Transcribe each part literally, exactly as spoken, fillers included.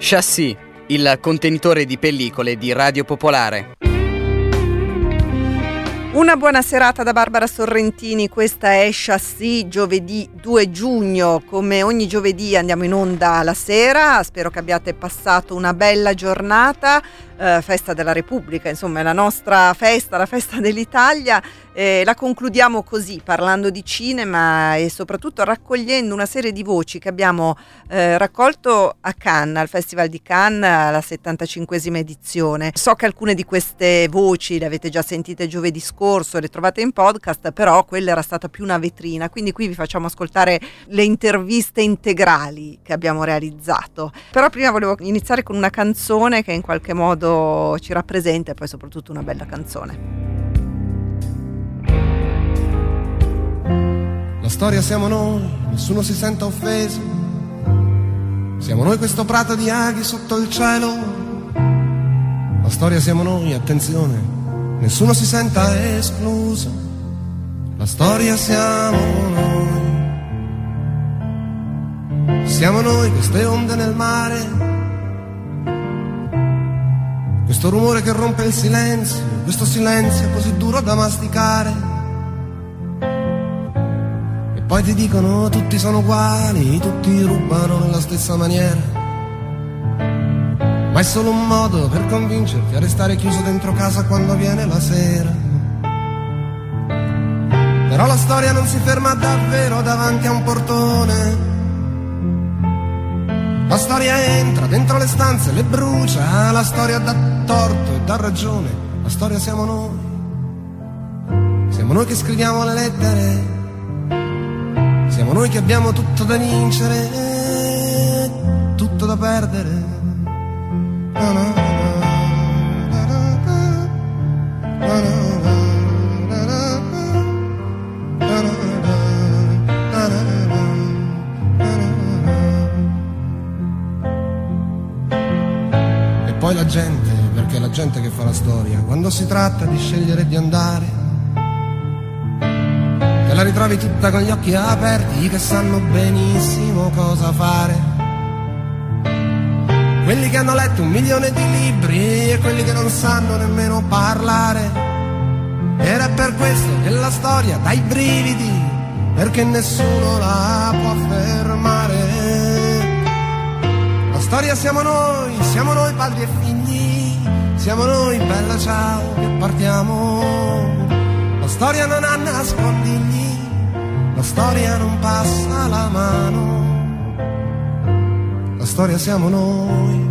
Chassis, il contenitore di pellicole di Radio Popolare. Una buona serata da Barbara Sorrentini, questa è Chassis, giovedì due giugno, come ogni giovedì andiamo in onda la sera, spero che abbiate passato una bella giornata, eh, festa della Repubblica, insomma è la nostra festa, la festa dell'Italia, eh, la concludiamo così, parlando di cinema e soprattutto raccogliendo una serie di voci che abbiamo eh, raccolto a Cannes, al Festival di Cannes, alla settantacinquesima edizione. So che alcune di queste voci le avete già sentite giovedì scorso, le trovate in podcast, però quella era stata più una vetrina, quindi qui vi facciamo ascoltare le interviste integrali che abbiamo realizzato. Però prima volevo iniziare con una canzone che in qualche modo ci rappresenta e poi soprattutto una bella canzone. La storia siamo noi, nessuno si senta offeso. Siamo noi questo prato di aghi sotto il cielo. La storia siamo noi, attenzione, nessuno si senta escluso. La storia siamo noi. Siamo noi queste onde nel mare. Questo rumore che rompe il silenzio, questo silenzio così duro da masticare. Poi ti dicono tutti sono uguali, tutti rubano nella stessa maniera. Ma è solo un modo per convincerti a restare chiuso dentro casa quando viene la sera. Però la storia non si ferma davvero davanti a un portone. La storia entra dentro le stanze, le brucia, la storia dà torto e dà ragione. La storia siamo noi. Siamo noi che scriviamo le lettere. Siamo noi che abbiamo tutto da vincere, tutto da perdere. No, no, no, no, no, no. E poi la gente, perché è la gente che fa la storia, quando si tratta di scegliere di andare. La ritrovi tutta con gli occhi aperti che sanno benissimo cosa fare. Quelli che hanno letto un milione di libri e quelli che non sanno nemmeno parlare. Ed è per questo che la storia dà i brividi, perché nessuno la può fermare. La storia siamo noi, siamo noi padri e figli, siamo noi bella ciao che partiamo. La storia non ha nascondigli, la storia non passa la mano. La storia siamo noi.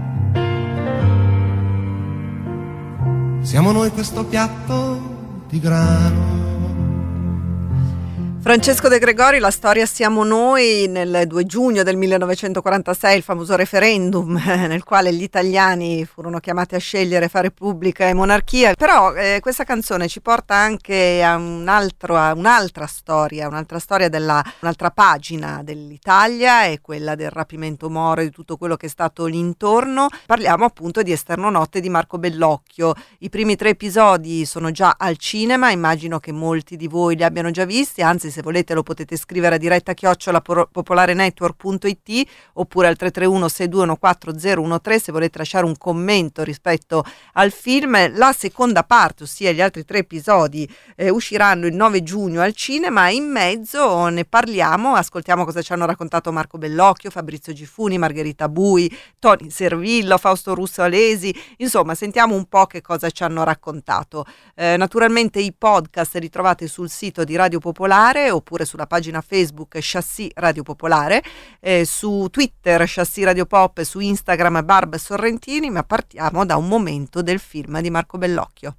Siamo noi questo piatto di grano. Francesco De Gregori, la storia siamo noi. Nel due giugno del millenovecentoquarantasei il famoso referendum nel quale gli italiani furono chiamati a scegliere fra repubblica e monarchia. Però eh, questa canzone ci porta anche a, un altro, a un'altra storia, un'altra storia della un'altra pagina dell'Italia, è quella del rapimento Moro e di tutto quello che è stato l'intorno. Parliamo appunto di Esterno Notte di Marco Bellocchio. I primi tre episodi sono già al cinema, immagino che molti di voi li abbiano già visti, anzi se volete lo potete scrivere a diretta chiocciola popolarenetwork punto it oppure al tre tre uno sei due uno quattro zero uno tre se volete lasciare un commento rispetto al film. La seconda parte, ossia gli altri tre episodi, eh, usciranno il nove giugno al cinema. In mezzo ne parliamo, ascoltiamo cosa ci hanno raccontato Marco Bellocchio, Fabrizio Gifuni, Margherita Bui, Toni Servillo, Fausto Russo Alesi, insomma sentiamo un po' che cosa ci hanno raccontato. Eh, naturalmente i podcast li trovate sul sito di Radio Popolare oppure sulla pagina Facebook Chassis Radio Popolare, eh, su Twitter Chassis Radio Pop e su Instagram Barb Sorrentini, ma partiamo da un momento del film di Marco Bellocchio.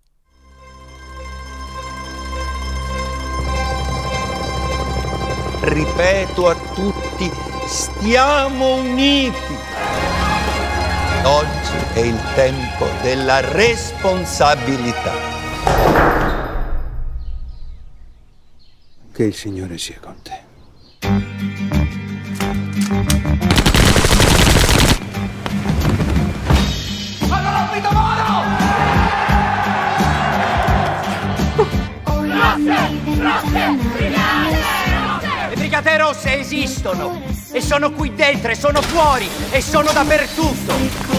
Ripeto a tutti, stiamo uniti. Oggi è il tempo della responsabilità. Che il Signore sia con te. Capito Moro! Rosse! Rosse! Brigate! Le brigate rosse esistono! E sono qui dentro, e sono fuori, e sono dappertutto.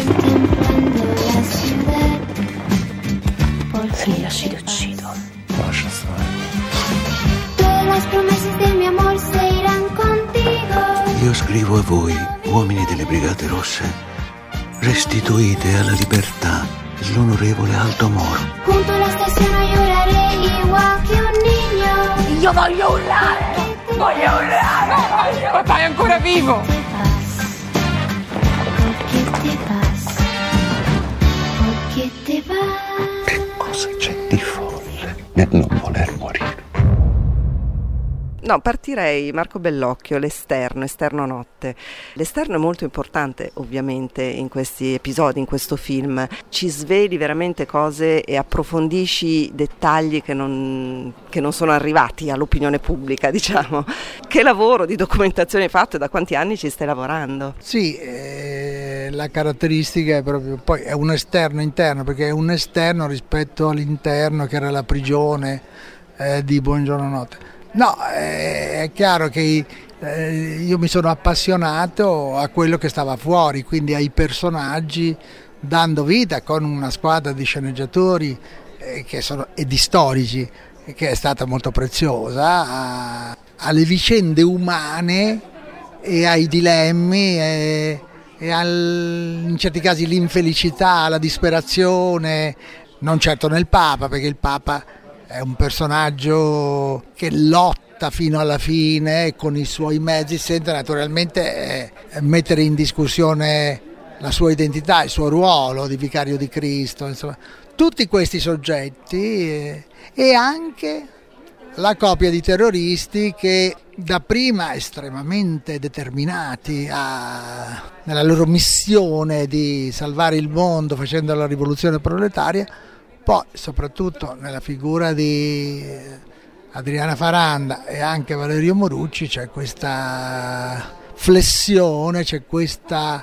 Se mi lasci ti uccido. Lascia stare. Todas las promesas de mi amor se irán contigo. Io scrivo a voi, uomini delle Brigate Rosse, restituite alla libertà l'onorevole Aldo Moro. Junto a la stazione lloraré igual que un niño. Io voglio urlare! Voglio urlare! Voglio... Papà è ancora vivo! Perché te vas? Perché te vas? Che cosa c'è di folle nel non voler morire? No, partirei, Marco Bellocchio, l'esterno, esterno notte. L'esterno è molto importante ovviamente in questi episodi, in questo film. Ci sveli veramente cose e approfondisci dettagli che non, che non sono arrivati all'opinione pubblica, diciamo. Che lavoro di documentazione hai fatto e da quanti anni ci stai lavorando? Sì, eh, la caratteristica è proprio, poi è un esterno interno, perché è un esterno rispetto all'interno che era la prigione eh, di Buongiorno Notte. No, è chiaro che eh, io mi sono appassionato a quello che stava fuori, quindi ai personaggi, dando vita con una squadra di sceneggiatori eh, che sono, e di storici, che è stata molto preziosa, a, alle vicende umane e ai dilemmi e, e al, in certi casi l'infelicità, la disperazione, non certo nel Papa, perché il Papa è un personaggio che lotta fino alla fine con i suoi mezzi, senza naturalmente eh, mettere in discussione la sua identità, il suo ruolo di vicario di Cristo, insomma, tutti questi soggetti eh, e anche la coppia di terroristi che dapprima estremamente determinati a, nella loro missione di salvare il mondo facendo la rivoluzione proletaria, poi soprattutto nella figura di Adriana Faranda e anche Valerio Morucci c'è questa flessione, c'è questa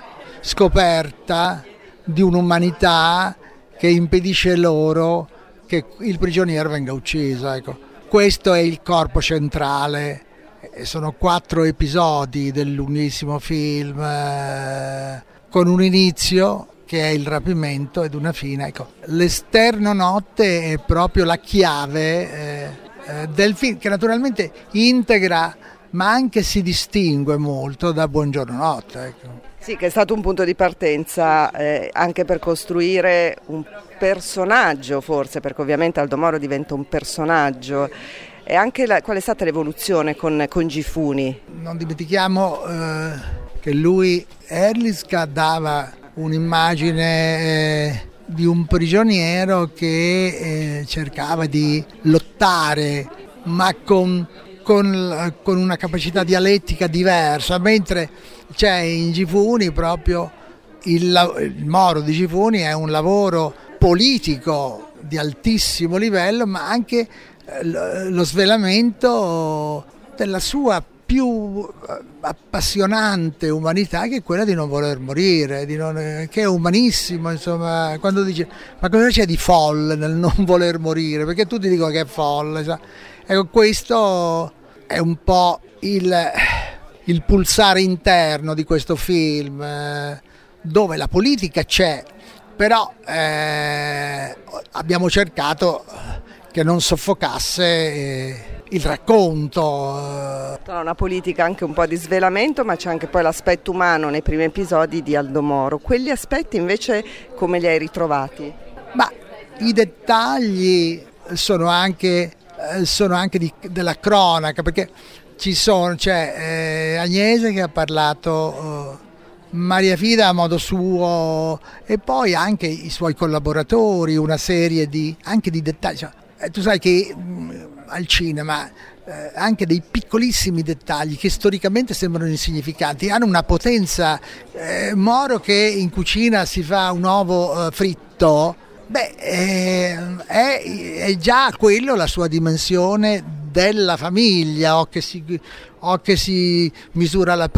scoperta di un'umanità che impedisce loro che il prigioniero venga ucciso. Ecco, questo è il corpo centrale, sono quattro episodi del lunghissimo film eh, con un inizio che è il rapimento ed una fine. Ecco, l'esterno notte è proprio la chiave eh, eh, del film, che naturalmente integra ma anche si distingue molto da Buongiorno Notte. Ecco. Sì, che è stato un punto di partenza eh, anche per costruire un personaggio, forse, perché ovviamente Aldo Moro diventa un personaggio. E anche la, qual è stata l'evoluzione con, con Gifuni? Non dimentichiamo eh, che lui, Erlichska, dava un'immagine eh, di un prigioniero che eh, cercava di lottare, ma con, con, con una capacità dialettica diversa, mentre c'è in Gifuni proprio il, il Moro di Gifuni è un lavoro politico di altissimo livello, ma anche eh, lo svelamento della sua più appassionante umanità, che è quella di non voler morire, di non, che è umanissimo, insomma, quando dice ma cosa c'è di folle nel non voler morire, perché tutti dicono che è folle, cioè. Ecco, questo è un po' il, il pulsare interno di questo film, eh, dove la politica c'è, però eh, abbiamo cercato che non soffocasse eh, il racconto. Una politica anche un po' di svelamento, ma c'è anche poi l'aspetto umano nei primi episodi di Aldo Moro. Quegli aspetti invece come li hai ritrovati? Ma i dettagli sono anche, sono anche di, della cronaca, perché ci sono, c'è eh, Agnese che ha parlato, eh, Maria Fida a modo suo, e poi anche i suoi collaboratori, una serie di, anche di dettagli. Cioè, eh, tu sai che mh, al cinema eh, anche dei piccolissimi dettagli che storicamente sembrano insignificanti hanno una potenza. eh, Moro che in cucina si fa un uovo eh, fritto, beh, eh, è, è già quello la sua dimensione della famiglia, o che si, o che si misura la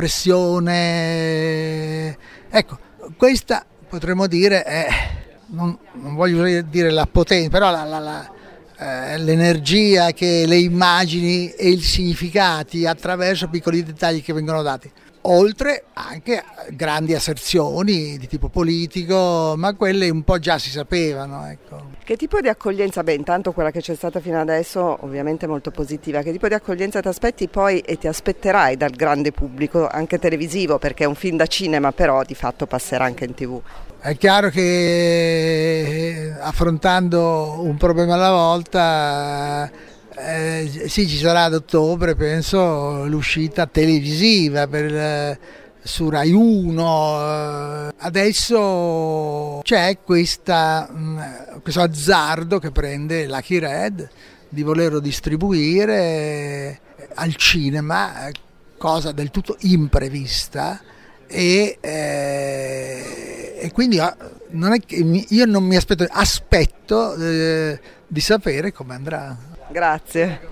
pressione. Ecco, questa potremmo dire è, non, non voglio dire la potenza, però la, la, la Eh, l'energia che le immagini e i significati attraverso piccoli dettagli che vengono dati. oltre anche a grandi asserzioni di tipo politico, ma quelle un po' già si sapevano, ecco. Che tipo di accoglienza, beh intanto quella che c'è stata fino adesso ovviamente molto positiva, che tipo di accoglienza ti aspetti poi e ti aspetterai dal grande pubblico anche televisivo, perché è un film da cinema però di fatto passerà anche in tv? È chiaro che affrontando un problema alla volta eh, sì, ci sarà ad ottobre penso l'uscita televisiva per su Rai uno. Adesso c'è questa, questo azzardo che prende Lucky Red di volerlo distribuire al cinema, cosa del tutto imprevista, e, eh, e quindi non è che io non mi aspetto, aspetto eh, di sapere come andrà. Grazie.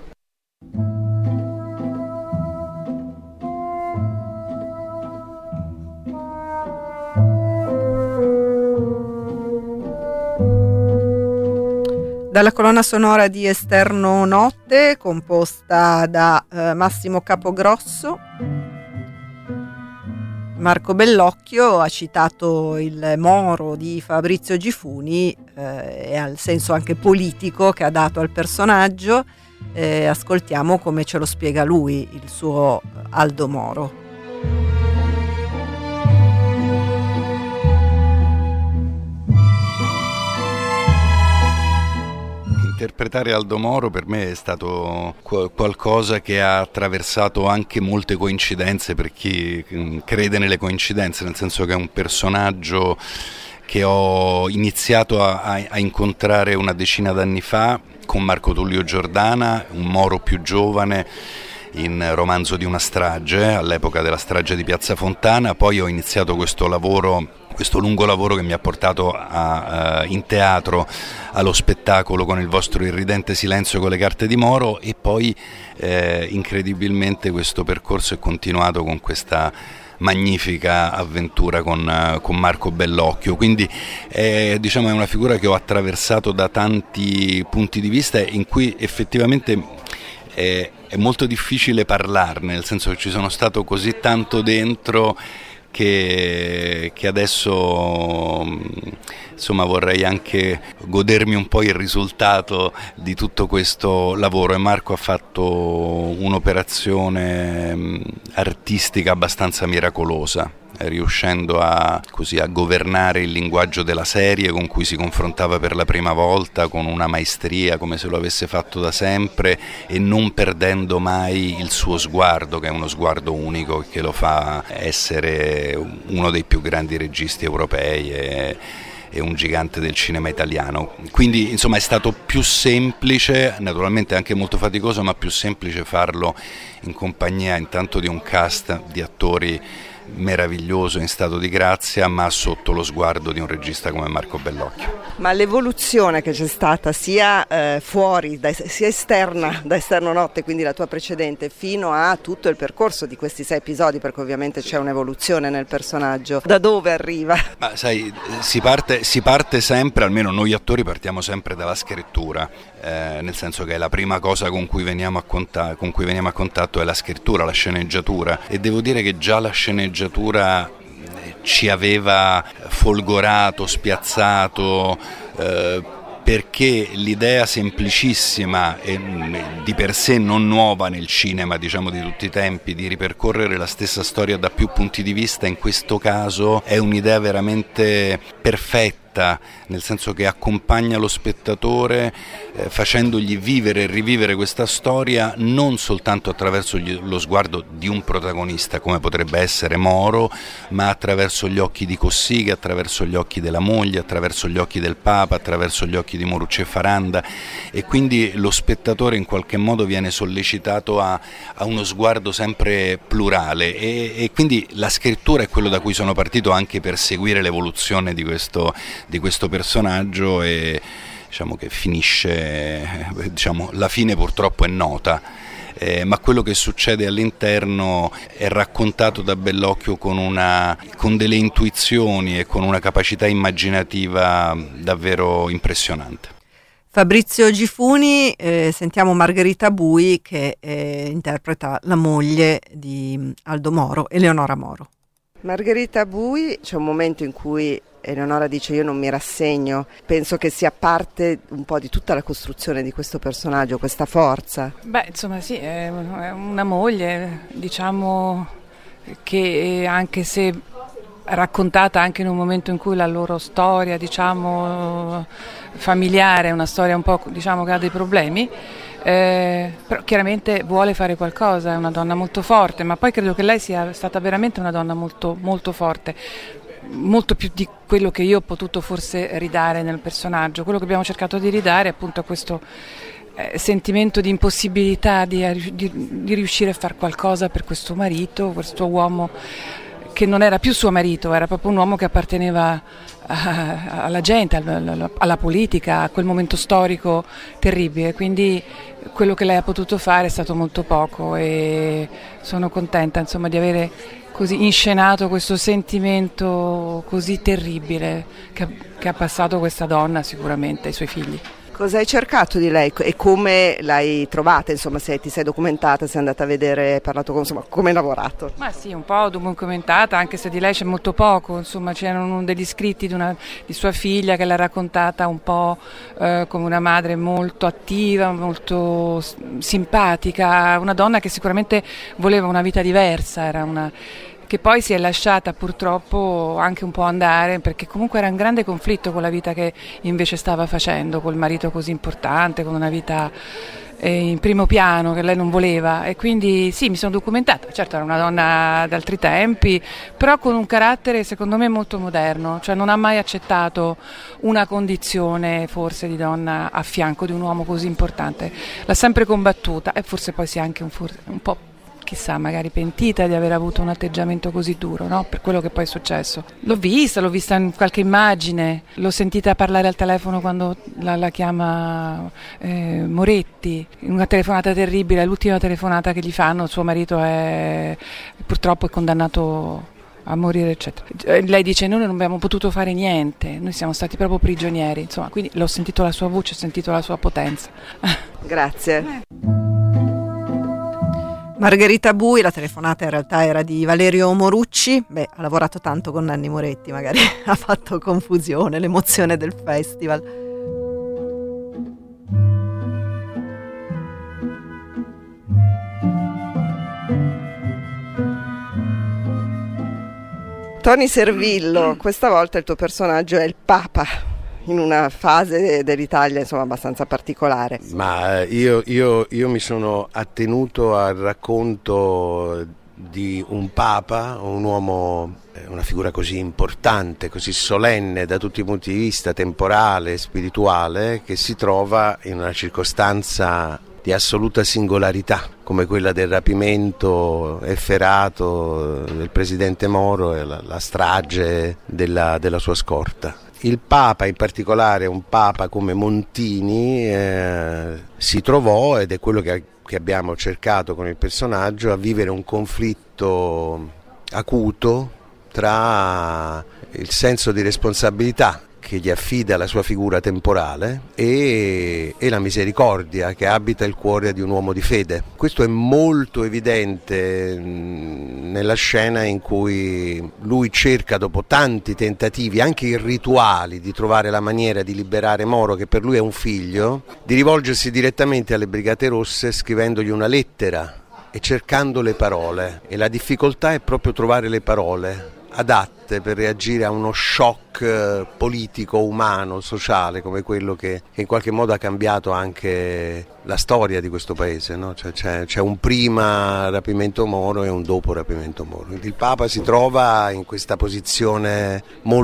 Dalla colonna sonora di Esterno Notte, composta da eh, Massimo Capogrosso, Marco Bellocchio ha citato il Moro di Fabrizio Gifuni eh, e al senso anche politico che ha dato al personaggio. Eh, ascoltiamo come ce lo spiega lui, il suo Aldo Moro. Interpretare Aldo Moro per me è stato qualcosa che ha attraversato anche molte coincidenze, per chi crede nelle coincidenze, nel senso che è un personaggio che ho iniziato a, a incontrare una decina d'anni fa con Marco Tullio Giordana, un Moro più giovane, in Romanzo di una strage, all'epoca della strage di Piazza Fontana. Poi ho iniziato questo lavoro, questo lungo lavoro che mi ha portato a, uh, in teatro allo spettacolo con Il vostro irridente silenzio con le carte di Moro, e poi eh, incredibilmente questo percorso è continuato con questa magnifica avventura con, uh, con Marco Bellocchio. Quindi eh, diciamo è una figura che ho attraversato da tanti punti di vista, in cui effettivamente è, è molto difficile parlarne, nel senso che ci sono stato così tanto dentro che, che adesso insomma vorrei anche godermi un po' il risultato di tutto questo lavoro, e Marco ha fatto un'operazione artistica abbastanza miracolosa, riuscendo a, così, a governare il linguaggio della serie con cui si confrontava per la prima volta, con una maestria come se lo avesse fatto da sempre, e non perdendo mai il suo sguardo, che è uno sguardo unico e che lo fa essere uno dei più grandi registi europei e, e un gigante del cinema italiano. Quindi insomma è stato più semplice, naturalmente anche molto faticoso, ma più semplice farlo in compagnia intanto di un cast di attori meraviglioso, in stato di grazia, ma sotto lo sguardo di un regista come Marco Bellocchio. Ma l'evoluzione che c'è stata sia eh, fuori, da, sia esterna da Esterno Notte, quindi la tua precedente, fino a tutto il percorso di questi sei episodi, perché ovviamente c'è un'evoluzione nel personaggio, da dove arriva? Ma sai, si parte, si parte sempre, almeno noi attori partiamo sempre dalla scrittura, eh, nel senso che la prima cosa con cui veniamo a contatto, con cui veniamo a contatto è la scrittura, la sceneggiatura, e devo dire che già la sceneggiatura ci aveva folgorato, spiazzato, eh, perché l'idea semplicissima e di per sé non nuova nel cinema, diciamo, di tutti i tempi, di ripercorrere la stessa storia da più punti di vista, in questo caso è un'idea veramente perfetta, nel senso che accompagna lo spettatore eh, facendogli vivere e rivivere questa storia non soltanto attraverso gli, lo sguardo di un protagonista come potrebbe essere Moro, ma attraverso gli occhi di Cossiga, attraverso gli occhi della moglie, attraverso gli occhi del Papa, attraverso gli occhi di Morucci e Faranda, e quindi lo spettatore in qualche modo viene sollecitato a, a uno sguardo sempre plurale, e, e quindi la scrittura è quello da cui sono partito anche per seguire l'evoluzione di questo di questo personaggio, e diciamo che finisce, diciamo, la fine purtroppo è nota, eh, ma quello che succede all'interno è raccontato da Bellocchio con, una, con delle intuizioni e con una capacità immaginativa davvero impressionante. Fabrizio Gifuni, eh, sentiamo Margherita Bui che eh, interpreta la moglie di Aldo Moro, Eleonora Moro. Margherita Bui, c'è un momento in cui Eleonora dice io non mi rassegno, penso che sia parte un po' di tutta la costruzione di questo personaggio, questa forza. Beh, insomma sì, è una moglie, diciamo che anche se raccontata anche in un momento in cui la loro storia, diciamo, familiare è una storia un po', diciamo, che ha dei problemi, eh, però chiaramente vuole fare qualcosa, è una donna molto forte, ma poi credo che lei sia stata veramente una donna molto, molto forte, molto più di quello che io ho potuto forse ridare nel personaggio. Quello che abbiamo cercato di ridare è appunto questo eh, sentimento di impossibilità di, di, di riuscire a fare qualcosa per questo marito, questo uomo che non era più suo marito, era proprio un uomo che apparteneva a, alla gente, alla, alla politica, a quel momento storico terribile, quindi quello che lei ha potuto fare è stato molto poco e sono contenta, insomma, di avere così inscenato questo sentimento così terribile che, che ha passato questa donna sicuramente ai suoi figli. Cosa hai cercato di lei e come l'hai trovata? Insomma, se ti sei documentata, sei andata a vedere, hai parlato con, insomma, come hai lavorato? Ma sì, un po' documentata, anche se di lei c'è molto poco, insomma, c'erano degli scritti di, una, di sua figlia che l'ha raccontata un po' eh, come una madre molto attiva, molto simpatica, una donna che sicuramente voleva una vita diversa, era una che poi si è lasciata purtroppo anche un po' andare, perché comunque era in grande conflitto con la vita che invece stava facendo, col marito così importante, con una vita eh, in primo piano che lei non voleva, e quindi sì, mi sono documentata. Certo, era una donna d'altri tempi, però con un carattere secondo me molto moderno, cioè non ha mai accettato una condizione forse di donna a fianco di un uomo così importante, l'ha sempre combattuta, e forse poi si è anche un, un po' chissà, magari pentita di aver avuto un atteggiamento così duro, no? Per quello che poi è successo. L'ho vista, l'ho vista in qualche immagine, l'ho sentita parlare al telefono quando la, la chiama eh, Moretti, in una telefonata terribile, l'ultima telefonata che gli fanno, suo marito è purtroppo è condannato a morire, eccetera. Lei dice noi non abbiamo potuto fare niente, noi siamo stati proprio prigionieri, insomma, quindi l'ho sentito la sua voce, ho sentito la sua potenza. Grazie. Margherita Bui, la telefonata in realtà era di Valerio Morucci, beh, ha lavorato tanto con Nanni Moretti, magari ha fatto confusione, l'emozione del festival. Tony Servillo, questa volta il tuo personaggio è il Papa, in una fase dell'Italia insomma abbastanza particolare. Ma io, io, io mi sono attenuto al racconto di un Papa, un uomo, una figura così importante, così solenne da tutti i punti di vista, temporale, spirituale, che si trova in una circostanza di assoluta singolarità, come quella del rapimento efferato del presidente Moro e la, la strage della, della sua scorta. Il Papa, in particolare un Papa come Montini, eh, si trovò, ed è quello che, che abbiamo cercato con il personaggio, a vivere un conflitto acuto tra il senso di responsabilità che gli affida la sua figura temporale e, e la misericordia che abita il cuore di un uomo di fede. Questo è molto evidente nella scena in cui lui cerca, dopo tanti tentativi, anche irrituali, di trovare la maniera di liberare Moro, che per lui è un figlio, di rivolgersi direttamente alle Brigate Rosse scrivendogli una lettera e cercando le parole. E la difficoltà è proprio trovare le parole adatte per reagire a uno shock politico, umano, sociale, come quello che, che in qualche modo ha cambiato anche la storia di questo paese, no? Cioè, c'è, c'è un prima rapimento Moro e un dopo rapimento Moro. Il Papa si trova in questa posizione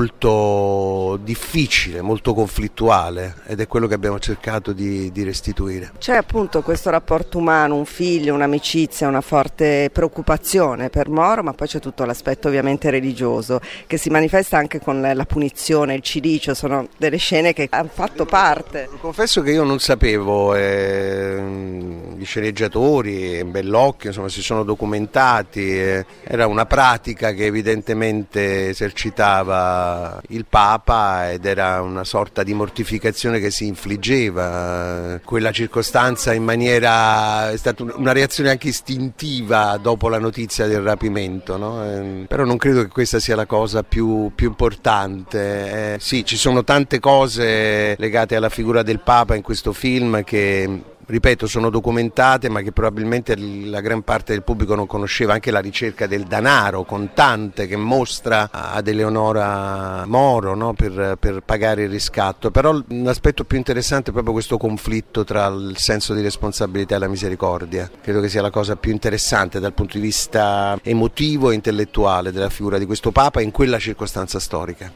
molto difficile, molto conflittuale, ed è quello che abbiamo cercato di, di restituire. C'è appunto questo rapporto umano, un figlio, un'amicizia, una forte preoccupazione per Moro, ma poi c'è tutto l'aspetto ovviamente religioso che si manifesta anche con la punizione, il cilicio, sono delle scene che hanno fatto parte. Confesso che io non sapevo, eh, gli sceneggiatori, Bellocchio, insomma, si sono documentati. Eh, era una pratica che evidentemente esercitava il Papa ed era una sorta di mortificazione che si infliggeva. Quella circostanza in maniera, è stata una reazione anche istintiva dopo la notizia del rapimento, no? Eh, però non credo che questa sia la cosa più, più importante. Eh, sì, ci sono tante cose legate alla figura del Papa in questo film che, ripeto, sono documentate, ma che probabilmente la gran parte del pubblico non conosceva. Anche la ricerca del danaro contante che mostra ad Eleonora Moro, no? per, per pagare il riscatto. Però l'aspetto più interessante è proprio questo conflitto tra il senso di responsabilità e la misericordia. Credo che sia la cosa più interessante dal punto di vista emotivo e intellettuale della figura di questo Papa in quella circostanza storica.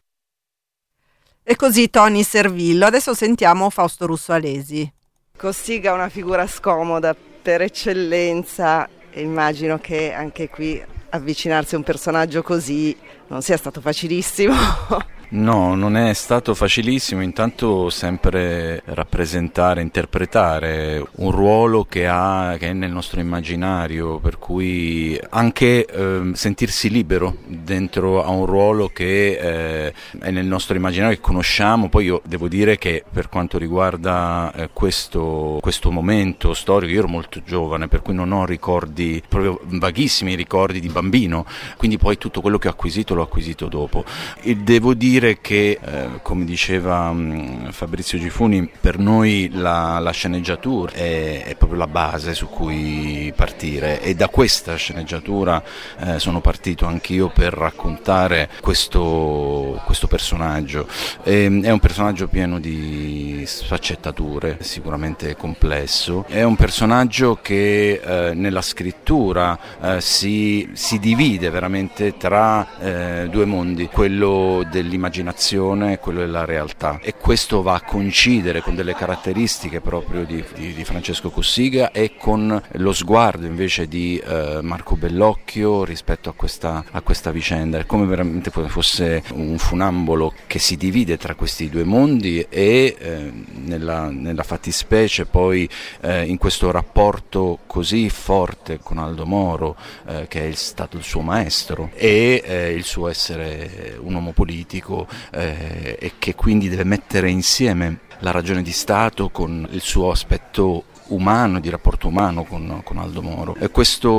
E così Tony Servillo. Adesso sentiamo Fausto Russo Alesi. Cossiga è una figura scomoda per eccellenza e immagino che anche qui avvicinarsi a un personaggio così non sia stato facilissimo. No, non è stato facilissimo, intanto sempre rappresentare, interpretare un ruolo che, ha, che è nel nostro immaginario, per cui anche eh, sentirsi libero dentro a un ruolo che eh, è nel nostro immaginario, che conosciamo. Poi io devo dire che per quanto riguarda eh, questo, questo momento storico, io ero molto giovane, per cui non ho ricordi, proprio vaghissimi ricordi di bambino, quindi poi tutto quello che ho acquisito l'ho acquisito dopo. E devo dire che, eh, come diceva mh, Fabrizio Gifuni, per noi la, la sceneggiatura è, è proprio la base su cui partire, e da questa sceneggiatura eh, sono partito anch'io per raccontare questo, questo personaggio. E, è un personaggio pieno di sfaccettature, sicuramente complesso, è un personaggio che eh, nella scrittura eh, si, si divide veramente tra eh, due mondi, quello dell'immaginazione e quello della realtà, e questo va a coincidere con delle caratteristiche proprio di, di, di Francesco Cossiga e con lo sguardo invece di eh, Marco Bellocchio rispetto a questa, a questa vicenda. È come veramente fosse un funambolo che si divide tra questi due mondi e eh, nella, nella fattispecie poi eh, in questo rapporto così forte con Aldo Moro, eh, che è stato il suo maestro, e eh, il suo essere un uomo politico eh, e che quindi deve mettere insieme la ragione di Stato con il suo aspetto umano, di rapporto umano con, con Aldo Moro. E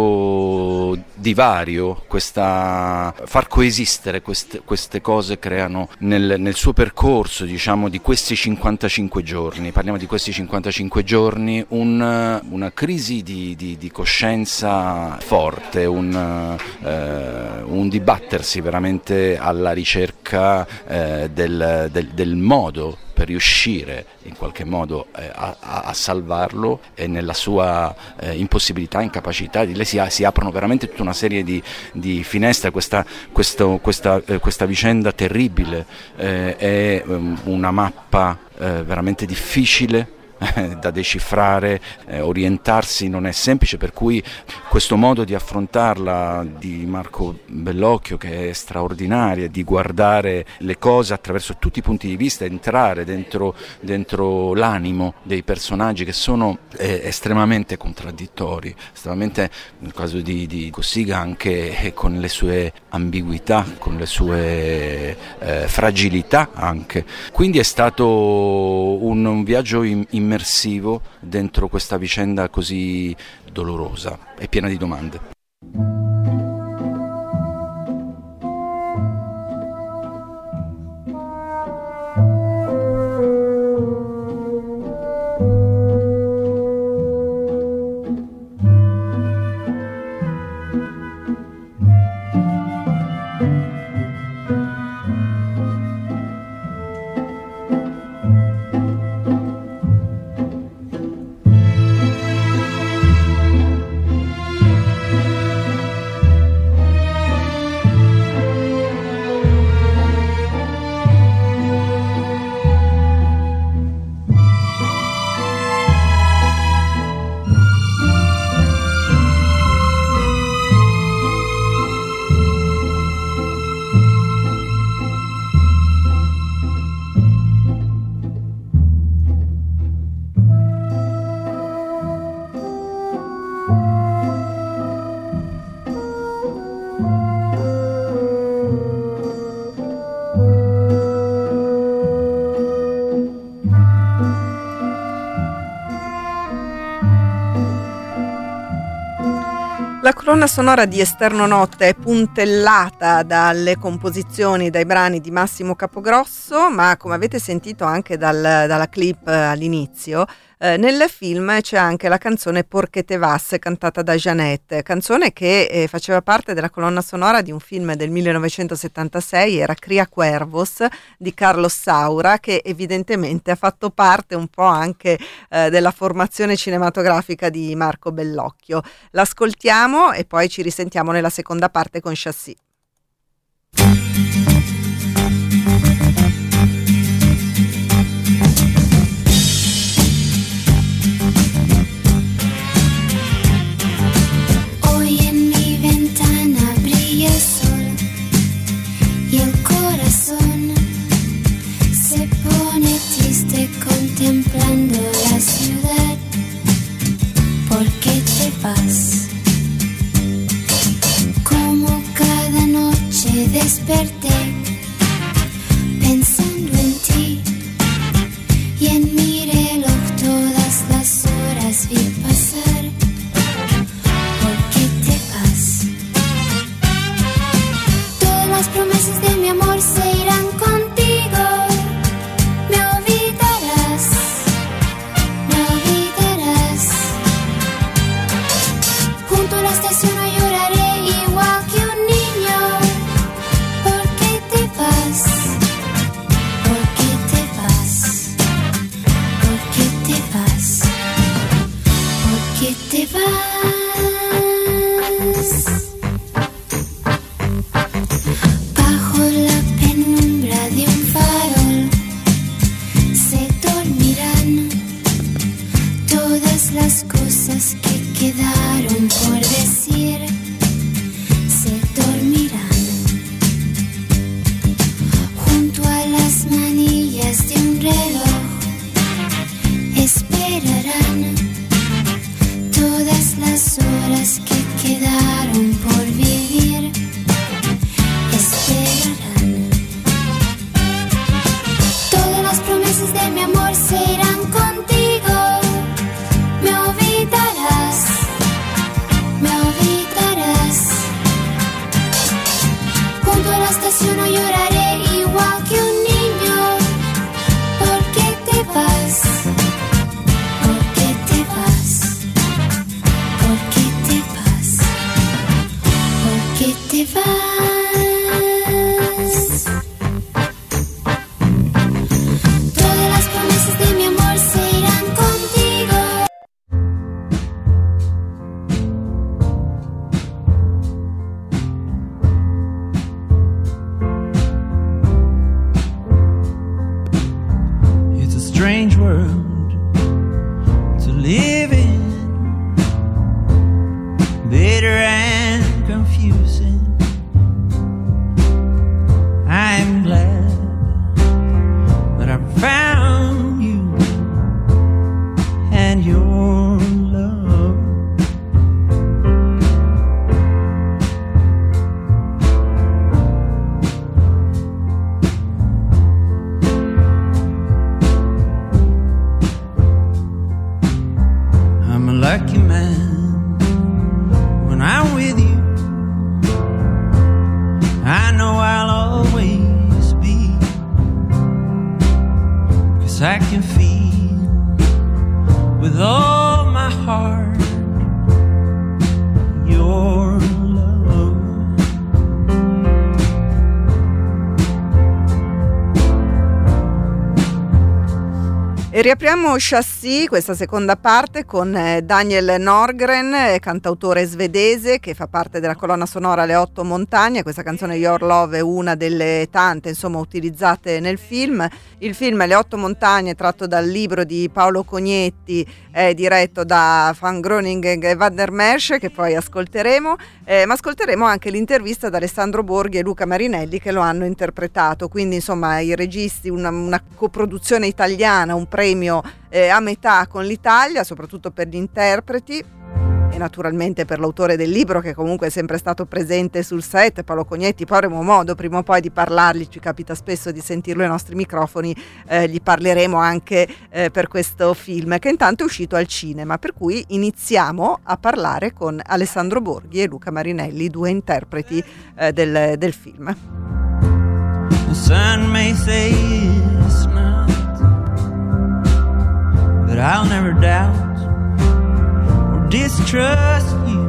questo divario, questa, far coesistere queste, queste cose creano nel, nel suo percorso, diciamo, di questi cinquantacinque giorni, parliamo di questi cinquantacinque giorni, un, una crisi di, di, di coscienza forte, un, eh, un dibattersi veramente alla ricerca eh, del, del, del modo per riuscire in qualche modo eh, a, a salvarlo, e nella sua eh, impossibilità, incapacità, di lei si, si aprono veramente tutta una serie di, di finestre. Questa, questo, questa, eh, questa vicenda terribile eh, è um, una mappa eh, veramente difficile da decifrare, eh, orientarsi non è semplice, per cui questo modo di affrontarla di Marco Bellocchio, che è straordinaria, di guardare le cose attraverso tutti i punti di vista, entrare dentro, dentro l'animo dei personaggi che sono eh, estremamente contraddittori, estremamente, nel caso di, di Cossiga anche eh, con le sue ambiguità, con le sue eh, fragilità anche. Quindi è stato un, un viaggio in, in immersivo dentro questa vicenda così dolorosa e piena di domande. La colonna sonora di Esterno Notte è puntellata dalle composizioni, dai brani di Massimo Capogrosso, ma come avete sentito anche dal, dalla clip all'inizio, eh, nel film c'è anche la canzone Porque te vas, cantata da Jeanette, canzone che eh, faceva parte della colonna sonora di un film del millenovecentosettantasei, era Cria Cuervos di Carlos Saura, che evidentemente ha fatto parte un po' anche eh, della formazione cinematografica di Marco Bellocchio. L'ascoltiamo e poi ci risentiamo nella seconda parte con Chassis. Hoy en mi ventana brilla el sol y el corazón se pone triste contemplando la ciudad. ¿Por qué te vas? Como cada noche desperté pensando en ti y en mi reloj todas las horas vi pasar. ¿Por qué te vas? Todas las promesas de mi amor se irán contigo. Me olvidarás, me olvidarás. Junto a la estación no lloraré igual que un niño. ¿Por qué te vas? ¿Por qué te vas? ¿Por qué te vas? ¿Por qué te vas? Bajo la penumbra de un farol se dormirán todas las cosas que quedaron por decir, se dormirán junto a las manillas de un reloj, esperarán todas las horas que quedaron por vivir, esperarán. Todas las promesas de mi amor se irán contigo. Me olvidarás, me olvidarás. Junto a la estación no lloraré igual que un niño. ¿Por qué te vas? ¿Por qué te vas? ¿Por qué te vas? ¿Por qué te vas? Todas las promesas de mi amor se irán contigo. It's a strange world to live in, bitter and confusing. I'm glad that I found you and your love. I'm a lucky man when I'm with you. I know I'll always be, 'cause I can feel with all my heart your love. E riapriamo Chassis, questa seconda parte, con eh, Daniel Norgren, eh, cantautore svedese che fa parte della colonna sonora Le Otto Montagne. Questa canzone Your Love è una delle tante, insomma, utilizzate nel film. Il film Le Otto Montagne, tratto dal libro di Paolo Cognetti, è diretto da Van Groningen e Van der Merch, che poi ascolteremo, eh, ma ascolteremo anche l'intervista da Alessandro Borghi e Luca Marinelli che lo hanno interpretato. Quindi, insomma, i registi, una, una coproduzione italiana, un premio eh, a metà con l'Italia, soprattutto per gli interpreti. E naturalmente per l'autore del libro, che comunque è sempre stato presente sul set, Paolo Cognetti. Poi avremo modo prima o poi di parlargli, ci capita spesso di sentirlo ai nostri microfoni, eh, gli parleremo anche eh, per questo film che intanto è uscito al cinema, per cui iniziamo a parlare con Alessandro Borghi e Luca Marinelli, due interpreti eh, del, del film. The sun may say it's not, but I'll never doubt or distrust you.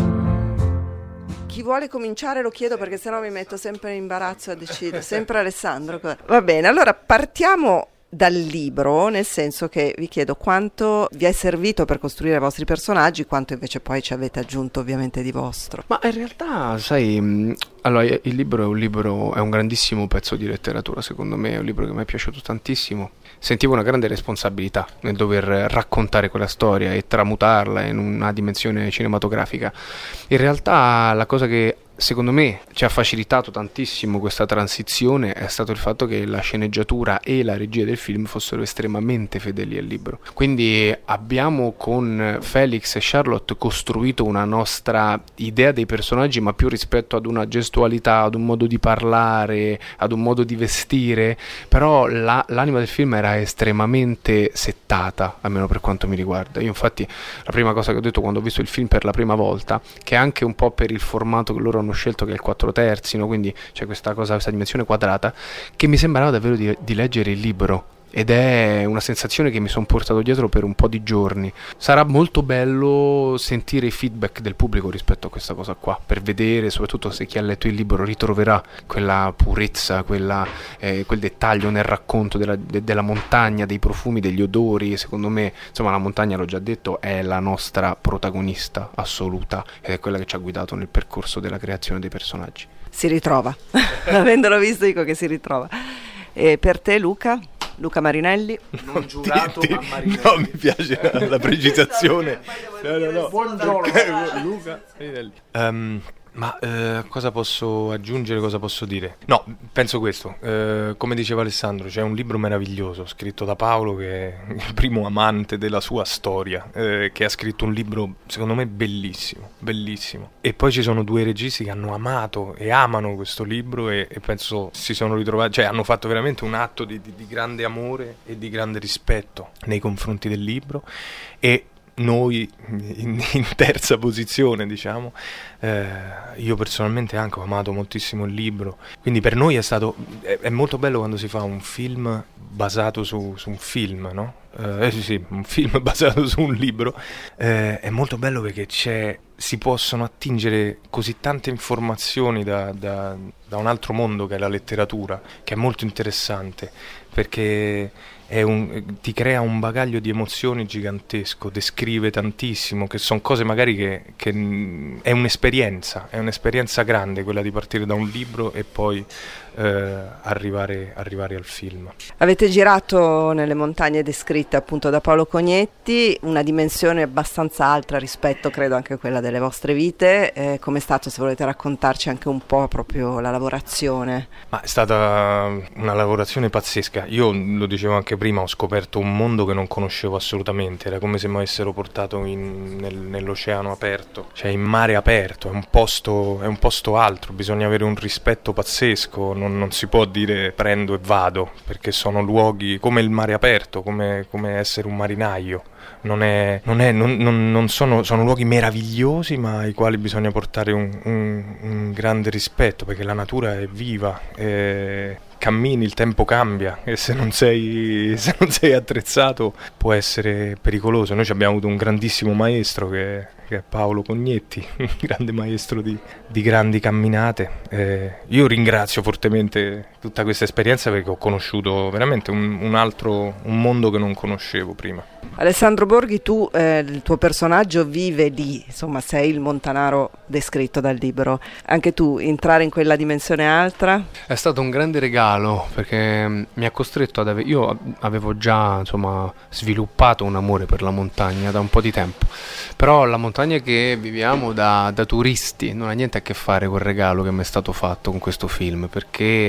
Chi vuole cominciare lo chiedo, perché sennò mi metto sempre in imbarazzo a decidere. Sempre Alessandro. Va bene, allora partiamo dal libro, nel senso che vi chiedo quanto vi è servito per costruire i vostri personaggi, quanto invece poi ci avete aggiunto ovviamente di vostro. Ma in realtà, sai, allora il libro è un libro, è un grandissimo pezzo di letteratura, secondo me, è un libro che mi è piaciuto tantissimo. Sentivo una grande responsabilità nel dover raccontare quella storia e tramutarla in una dimensione cinematografica. In realtà la cosa che secondo me ci ha facilitato tantissimo questa transizione è stato il fatto che la sceneggiatura e la regia del film fossero estremamente fedeli al libro. Quindi abbiamo con Felix e Charlotte costruito una nostra idea dei personaggi, ma più rispetto ad una gestualità, ad un modo di parlare, ad un modo di vestire, però la, l'anima del film era estremamente settata, almeno per quanto mi riguarda. Io infatti la prima cosa che ho detto quando ho visto il film per la prima volta, che anche un po' per il formato che loro hanno scelto, che è il quattro terzi, no? Quindi c'è questa cosa, questa dimensione quadrata, che mi sembrava davvero di, di leggere il libro, ed è una sensazione che mi sono portato dietro per un po' di giorni. Sarà molto bello sentire i feedback del pubblico rispetto a questa cosa qua, per vedere soprattutto se chi ha letto il libro ritroverà quella purezza, quella, eh, quel dettaglio nel racconto della, de, della montagna, dei profumi, degli odori. Secondo me, insomma, la montagna, l'ho già detto, è la nostra protagonista assoluta ed è quella che ci ha guidato nel percorso della creazione dei personaggi. Si ritrova, avendolo visto dico che si ritrova. E per te, Luca? Luca Marinelli? Non giurato, ti, ti, ma Marinelli. No, mi piace la, la precisazione. No, no, no. Buongiorno, Luca Marinelli. Um, ma eh, cosa posso aggiungere, cosa posso dire? No, penso questo. Eh, come diceva Alessandro, c'è un libro meraviglioso scritto da Paolo, che è il primo amante della sua storia, eh, che ha scritto un libro secondo me bellissimo, bellissimo. E poi ci sono due registi che hanno amato e amano questo libro e, e penso si sono ritrovati, cioè hanno fatto veramente un atto di, di, di grande amore e di grande rispetto nei confronti del libro. E noi in, in terza posizione, diciamo, eh, io personalmente anche ho amato moltissimo il libro, quindi per noi è stato è, è molto bello quando si fa un film basato su, su un film, no? Eh, sì, sì, un film basato su un libro, eh, è molto bello perché c'è si possono attingere così tante informazioni da, da, da un altro mondo che è la letteratura, che è molto interessante, perché è un, ti crea un bagaglio di emozioni gigantesco, descrive tantissimo, che sono cose magari che, che è un'esperienza, è un'esperienza grande quella di partire da un libro e poi eh, arrivare, arrivare al film. Avete girato nelle montagne descritte appunto da Paolo Cognetti, una dimensione abbastanza alta rispetto credo anche a quella delle vostre vite. Eh, com'è stato, se volete raccontarci anche un po' proprio la lavorazione? Ma è stata una lavorazione pazzesca. Io lo dicevo anche prima, ho scoperto un mondo che non conoscevo assolutamente, era come se mi avessero portato in, nel, nell'oceano aperto, cioè in mare aperto, è un posto, è un posto altro, bisogna avere un rispetto pazzesco, non, non si può dire prendo e vado, perché sono luoghi come il mare aperto, come, come essere un marinaio. Non, è, non, è, non, non, non sono, sono luoghi meravigliosi, ma ai quali bisogna portare un, un, un grande rispetto, perché la natura è viva, è, cammini, il tempo cambia e se non sei, se non sei attrezzato può essere pericoloso. Noi abbiamo avuto un grandissimo maestro che, che è Paolo Cognetti, un grande maestro di, di grandi camminate. Eh, io ringrazio fortemente tutta questa esperienza perché ho conosciuto veramente un, un altro, un mondo che non conoscevo prima. Alessandro Borghi, tu, eh, il tuo personaggio vive lì, insomma sei il montanaro descritto dal libro. Anche tu, entrare in quella dimensione altra? È stato un grande regalo perché mi ha costretto ad avere... Io avevo già insomma sviluppato un amore per la montagna da un po' di tempo, però la montagna che viviamo da, da turisti non ha niente a che fare col regalo che mi è stato fatto con questo film, perché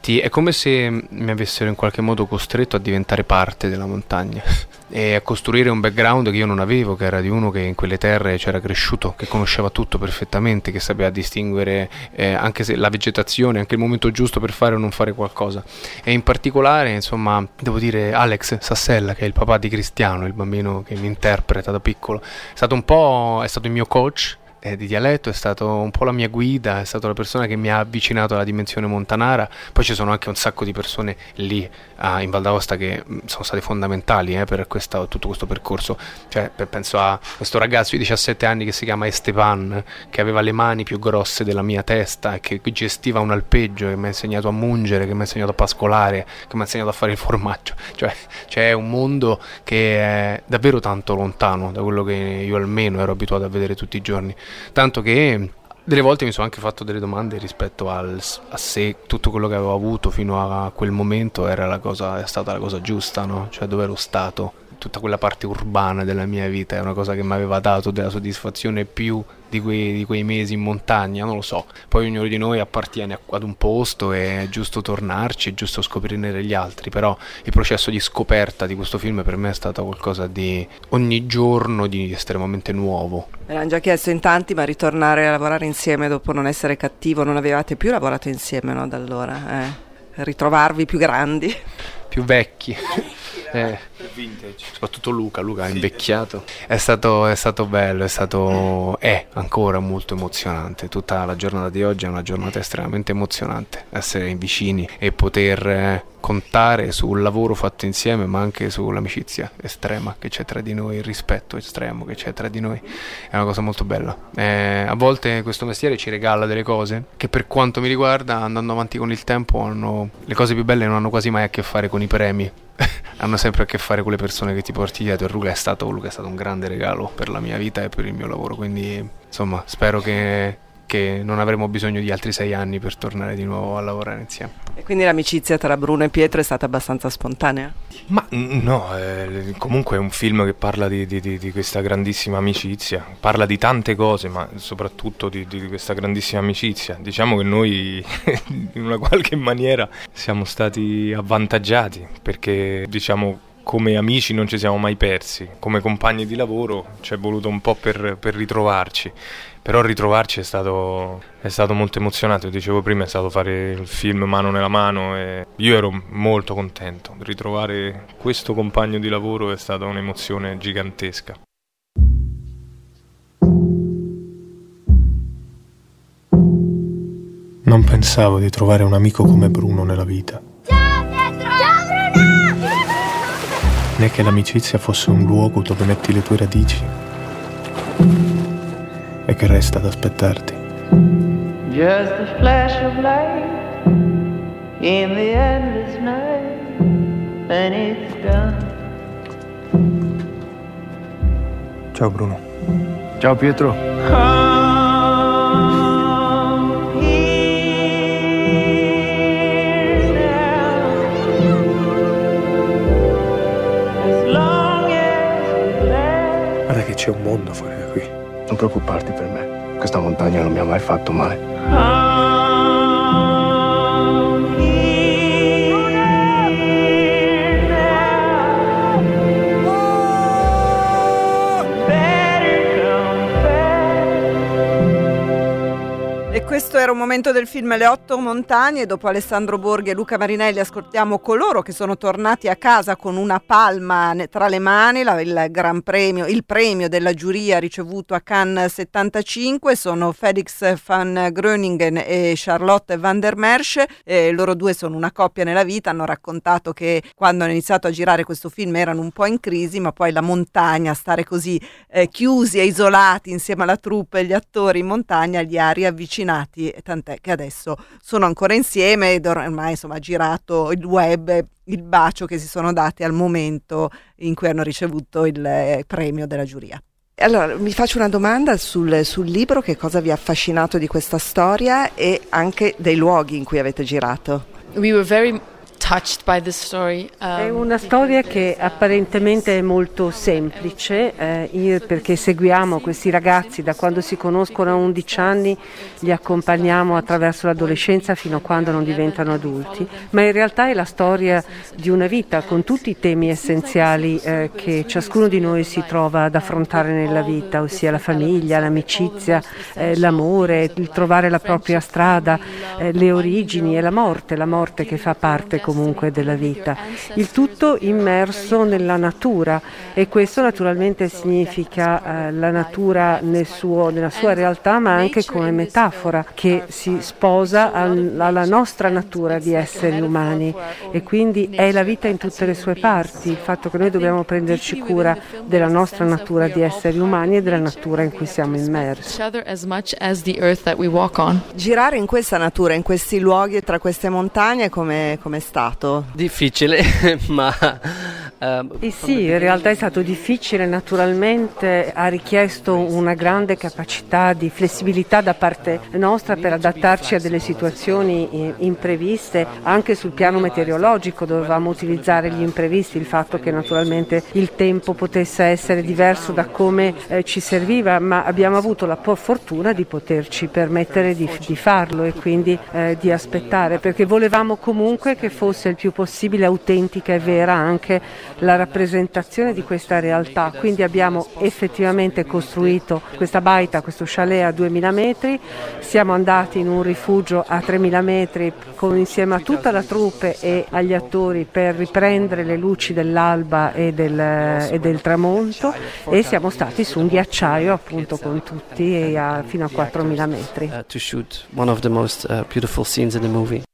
Infatti è come se mi avessero in qualche modo costretto a diventare parte della montagna e a costruire un background che io non avevo, che era di uno che in quelle terre c'era cresciuto, che conosceva tutto perfettamente, che sapeva distinguere eh, anche se la vegetazione, anche il momento giusto per fare o non fare qualcosa. E in particolare, insomma, devo dire Alex Sassella, che è il papà di Cristiano, il bambino che mi interpreta da piccolo, è stato un po' è stato il mio coach eh, di dialetto, è stato un po' la mia guida, è stata la persona che mi ha avvicinato alla dimensione montanara. Poi ci sono anche un sacco di persone lì ah, in Val d'Aosta che mh, sono state fondamentali eh, per questa, tutto questo percorso. Cioè, per, penso a questo ragazzo di diciassette anni che si chiama Esteban, che aveva le mani più grosse della mia testa e che gestiva un alpeggio, che mi ha insegnato a mungere, che mi ha insegnato a pascolare, che mi ha insegnato a fare il formaggio. Cioè, c'è un mondo che è davvero tanto lontano da quello che io almeno ero abituato a vedere tutti i giorni. Tanto che delle volte mi sono anche fatto delle domande rispetto al, a se tutto quello che avevo avuto fino a quel momento era la cosa, è stata la cosa giusta, no? Cioè dove ero stato. Tutta quella parte urbana della mia vita è una cosa che mi aveva dato della soddisfazione più di quei, di quei mesi in montagna, non lo so. Poi ognuno di noi appartiene ad un posto e è giusto tornarci, è giusto scoprirne degli altri, però il processo di scoperta di questo film per me è stato qualcosa di ogni giorno di estremamente nuovo. Me l'hanno già chiesto in tanti, ma ritornare a lavorare insieme dopo non essere cattivo, non avevate più lavorato insieme, no, da allora? Eh, ritrovarvi più grandi. Più vecchi. Eh, vintage. Soprattutto Luca, Luca è invecchiato. È stato, è stato bello, è stato è ancora molto emozionante. Tutta la giornata di oggi è una giornata estremamente emozionante. Essere vicini e poter eh, contare sul lavoro fatto insieme, ma anche sull'amicizia estrema che c'è tra di noi, il rispetto estremo che c'è tra di noi. È una cosa molto bella. Eh, a volte questo mestiere ci regala delle cose che, per quanto mi riguarda, andando avanti con il tempo, hanno, le cose più belle non hanno quasi mai a che fare con i premi. Hanno sempre a che fare con le persone che ti porti dietro. E Luca è stato, Luca è stato un grande regalo per la mia vita e per il mio lavoro, quindi insomma spero che, che non avremo bisogno di altri sei anni per tornare di nuovo a lavorare insieme. E quindi l'amicizia tra Bruno e Pietro è stata abbastanza spontanea? Ma no, eh, comunque è un film che parla di, di, di, di questa grandissima amicizia, parla di tante cose, ma soprattutto di, di questa grandissima amicizia. Diciamo che noi in una qualche maniera siamo stati avvantaggiati, perché diciamo come amici non ci siamo mai persi, come compagni di lavoro ci è voluto un po' per, per ritrovarci. Però ritrovarci è stato, è stato molto emozionante. Io dicevo prima, è stato fare il film mano nella mano e io ero molto contento. Ritrovare questo compagno di lavoro è stata un'emozione gigantesca. Non pensavo di trovare un amico come Bruno nella vita. Ciao Pietro! Ciao Bruno! Né che l'amicizia fosse un luogo dove metti le tue radici e che resta ad aspettarti. Just a flash of light in the endless night, and it's done. Ciao Bruno. Ciao Pietro. Guarda che c'è un mondo fuori da qui. Non preoccuparti per me, questa montagna non mi ha mai fatto male. E questo era un momento del film Le Otto Montagne. Dopo Alessandro Borghi e Luca Marinelli ascoltiamo coloro che sono tornati a casa con una palma tra le mani, la, il gran premio, il premio della giuria ricevuto a Cannes settantacinque. Sono Felix van Groningen e Charlotte van der Merch. Eh, loro due sono una coppia nella vita, hanno raccontato che quando hanno iniziato a girare questo film erano un po' in crisi, ma poi la montagna, stare così eh, chiusi e isolati insieme alla troupe e gli attori in montagna li ha riavvicinati, tant'è che adesso sono ancora insieme ed ormai insomma ha girato il web il bacio che si sono dati al momento in cui hanno ricevuto il eh, premio della giuria. Allora, mi faccio una domanda sul, sul libro, che cosa vi ha affascinato di questa storia e anche dei luoghi in cui avete girato? We were very touched by this story. Um, È una storia che apparentemente è molto semplice, eh, io, perché seguiamo questi ragazzi da quando si conoscono a undici anni, li accompagniamo attraverso l'adolescenza fino a quando non diventano adulti, ma in realtà è la storia di una vita con tutti i temi essenziali eh, che ciascuno di noi si trova ad affrontare nella vita, ossia la famiglia, l'amicizia, eh, l'amore, il trovare la propria strada, eh, le origini e la morte, la morte che fa parte comunque della vita, il tutto immerso nella natura, e questo naturalmente significa eh, la natura nel suo, nella sua realtà, ma anche come metafora che si sposa al, alla nostra natura di esseri umani, e quindi è la vita in tutte le sue parti, il fatto che noi dobbiamo prenderci cura della nostra natura di esseri umani e della natura in cui siamo immersi. Girare in questa natura, in questi luoghi, tra queste montagne, come è stato? Difficile, ma... Uh, eh sì, in realtà è stato difficile, naturalmente ha richiesto una grande capacità di flessibilità da parte nostra per adattarci a delle situazioni impreviste, anche sul piano meteorologico dovevamo utilizzare gli imprevisti, il fatto che naturalmente il tempo potesse essere diverso da come eh, ci serviva, ma abbiamo avuto la fortuna di poterci permettere di, di farlo e quindi eh, di aspettare, perché volevamo comunque che fosse il più possibile autentica e vera anche la rappresentazione di questa realtà, quindi abbiamo effettivamente costruito questa baita, questo chalet a duemila metri, siamo andati in un rifugio a tremila metri con, insieme a tutta la troupe e agli attori per riprendere le luci dell'alba e del, e del tramonto, e siamo stati su un ghiacciaio appunto con tutti e a, fino a quattromila metri. Uh, to shoot one of the most uh, beautiful scenes in the movie.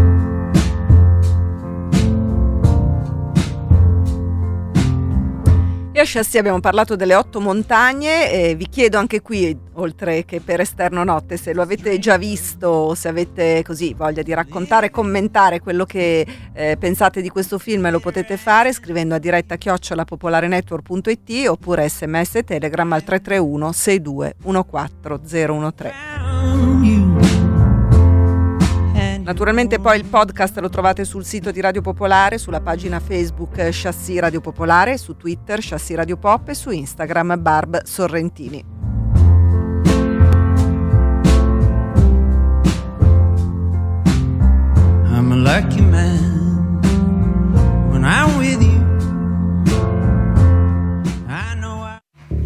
A Chassis abbiamo parlato delle otto montagne e vi chiedo anche qui, oltre che per Esterno Notte, se lo avete già visto o se avete così voglia di raccontare, commentare quello che eh, pensate di questo film, lo potete fare scrivendo a diretta chiocciola popolarenetwork punto it oppure sms e telegram al tre tre uno sei due uno quattro zero uno tre. Naturalmente poi il podcast lo trovate sul sito di Radio Popolare, sulla pagina Facebook Chassis Radio Popolare, su Twitter Chassis Radio Pop e su Instagram Barb Sorrentini. I'm a lucky man when I'm with you. I know I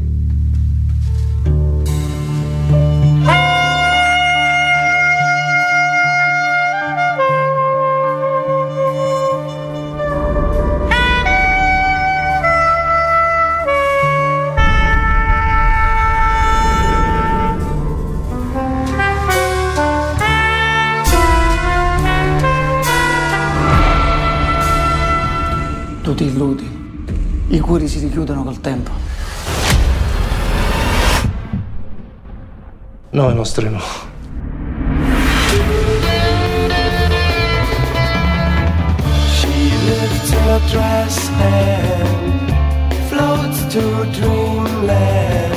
Tu ti illudi, i cuori si richiudono col tempo. No, i nostri no. She lifts her dress and floats to dreamland.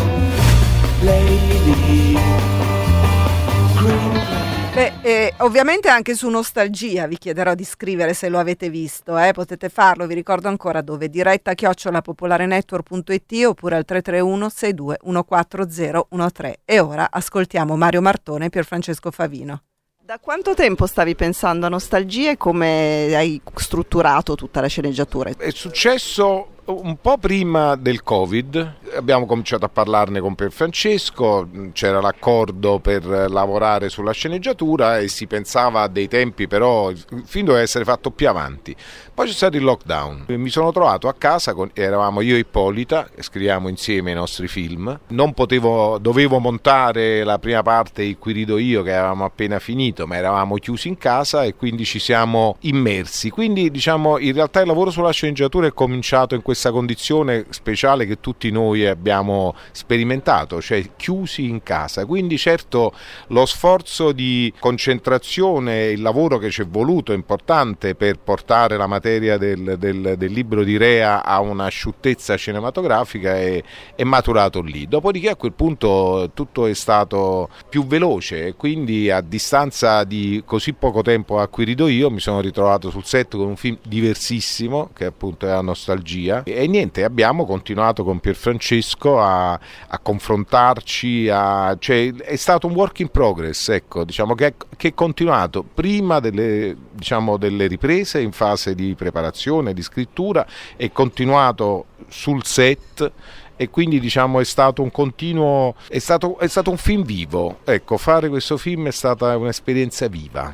Lady Greenland. Beh, eh, ovviamente anche su Nostalgia vi chiederò di scrivere se lo avete visto, eh? Potete farlo, vi ricordo ancora dove, diretta chiocciola popolarenetwork punto it oppure al tre tre uno sei due uno quattro zero uno tre. E ora ascoltiamo Mario Martone e Pierfrancesco Favino. Da quanto tempo stavi pensando a Nostalgia e come hai strutturato tutta la sceneggiatura? È successo un po' prima del Covid, abbiamo cominciato a parlarne con Pierfrancesco, c'era l'accordo per lavorare sulla sceneggiatura e si pensava a dei tempi, però il film doveva essere fatto più avanti. Poi c'è stato il lockdown, mi sono trovato a casa, con, eravamo io e Ippolita, scriviamo insieme i nostri film, non potevo, dovevo montare la prima parte di Qui rido io che avevamo appena finito, ma eravamo chiusi in casa e quindi ci siamo immersi, quindi diciamo in realtà il lavoro sulla sceneggiatura è cominciato in questa condizione speciale che tutti noi abbiamo sperimentato, cioè chiusi in casa, quindi certo lo sforzo di concentrazione, il lavoro che ci è voluto è importante per portare la materia materia del, del, del libro di Rea ha un'asciuttezza cinematografica, e è maturato lì. Dopodiché a quel punto tutto è stato più veloce, e quindi a distanza di così poco tempo acquirito io mi sono ritrovato sul set con un film diversissimo, che appunto è La nostalgia, e niente, abbiamo continuato con Pierfrancesco a, a confrontarci, a, cioè, è stato un work in progress, ecco, diciamo che, che è continuato prima delle, diciamo, delle riprese in fase di preparazione, di scrittura, è continuato sul set, e quindi diciamo è stato un continuo, è stato, è stato un film vivo, ecco, fare questo film è stata un'esperienza viva.